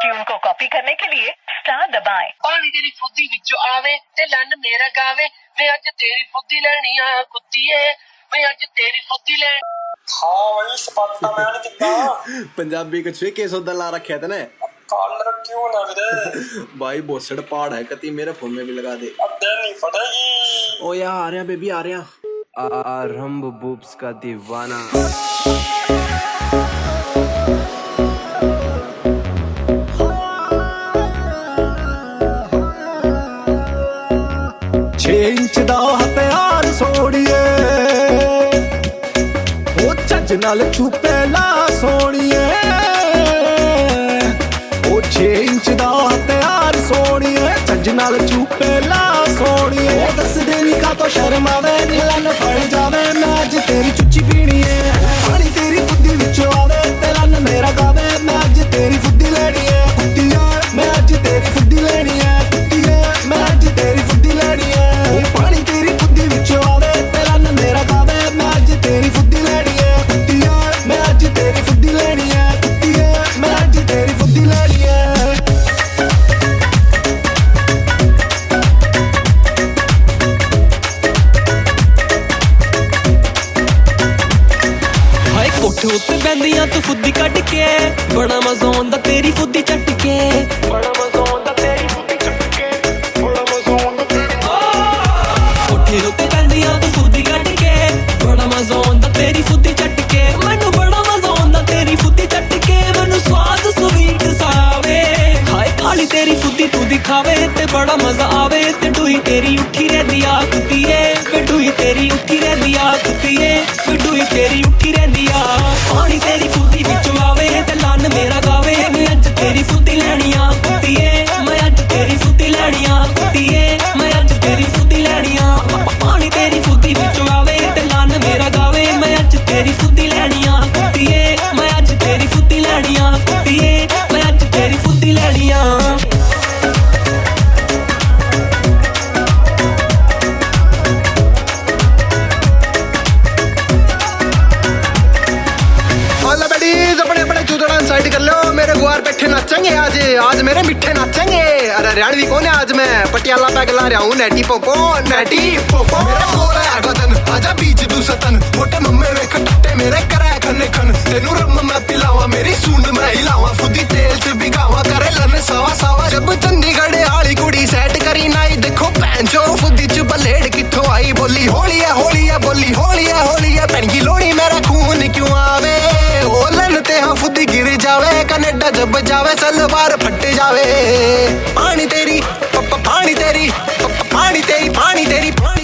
Tune को copy करने के लिए स्टार दबाएं। पानी तेरी फुद्दी विचों आवे ते लन मेरा गावे, मैं अज तेरी फुद्दी लेनी आ कुत्तीए, मैं अज तेरी फुद्दी लेनी। हाँ वही सपाटा मैंने कितना पंजाबी कछुए के सौदा ला रखे थे ने कॉलर क्यों ना वीरे भाई बोसड़ पहाड़ है कती मेरे फोन में भी लगा दे। अब देर नहीं फटेगी। ओ यार आ रहे हैं बेबी आ रहे हैं। आरंभ बूब्स का दीवाना। 6 इंच दा हथियार सोड़िए ओ झज नाल छुपे ला सोड़िए ओ 6 इंच दा हथियार सोड़िए झज नाल छुपे ला सोड़िए दस देनी का तो शर्म आवे नीलन फड़ जावे मैं अज तेरी चुच्ची पीनी है पानी तेरी फुद्दी विचों आवे ते लन मेरा गावे मैं अज तेरी फुद्दी लेनी है कुत्तीए मैं अज तेरी फुद्दी लेनी है कुत्तीए मैं अज तेरी फुद्दी लेनी है पानी तेरी फुद्दी विचों आवे ते लन मेरा गावे मैं अज तेरी फुद्दी लेनी है कुत्तीए मैं अज तेरी फुद्दी लेनी है कुत्तीए मैं अज तेरी फुद्दी लेनी है। कोठे उत्ते बहंदियां तू फुद्दी कट के बड़ा मजा आंदा तेरी फुद्दी चट के बड़ा मजा आंदा तेरी फुद्दी चट के बड़ा मजा आंदा तेरी कोठे उत्ते बहंदियां तू फुद्दी कट के बड़ा मजा आंदा तेरी फुद्दी चट के मैनू बड़ा मजा आंदा तेरी फुद्दी चट के मैनू स्वाद स्वीट सावे हाय खाली तेरी फुद्दी तू दिखावे ते बड़ा मजा आवे ते डूई तेरी उठी रहंदी आ कुत्तीए डूई तेरी उठी रहंदी आ कुत्तीए डूई तेरी उठी रहंदी आ पानी तेरी फुद्दी विचों आवे ते लन मेरा गावे मैं अज तेरी फुद्दी लेनी आ कुत्तीए मैं अज तेरी फुद्दी लेनी आ कुत्तीए मैं अज तेरी फुद्दी लेनी आ पानी तेरी फुद्दी विचों आवे ते लन मेरा गावे मैं अज तेरी फुद्दी लेनी आ कुत्तीए मैं अज तेरी फुद्दी लेनी आ कुत्तीए मैं अज तेरी फुद्दी लेनी आ। साइड कर लो मेरे गुआर बैठे नाचेंगे आज मेरे मिठे नाचेंगे। अरे हरियाणवी कौन है आज मैं पटियाला पे गला रहा हूँ नैटी पोपो मेरा बोल है गदन आजा बीच दूसतन मोटे मम्मे वे खट्टे मेरे कराए खन्ने खन तेनू रम मैं पिलावा मेरी सूंड मैं हिलावा फुद्दी तेल च भिगावा करे लन सावा सावा जब चंडीगढ़ आली कुड़ी सेट करी नाई देखो पैंचो फुद्दी च बलेड किथों आई बोली होली है बोली होली है भैन की लोड़ी मेरा खून क्यों आवे ओ लन ते हाँ फुद्दी गिर जावे कनेडा जब जावे सलवार फट जावे पानी तेरी पानी तेरी पानी तेरी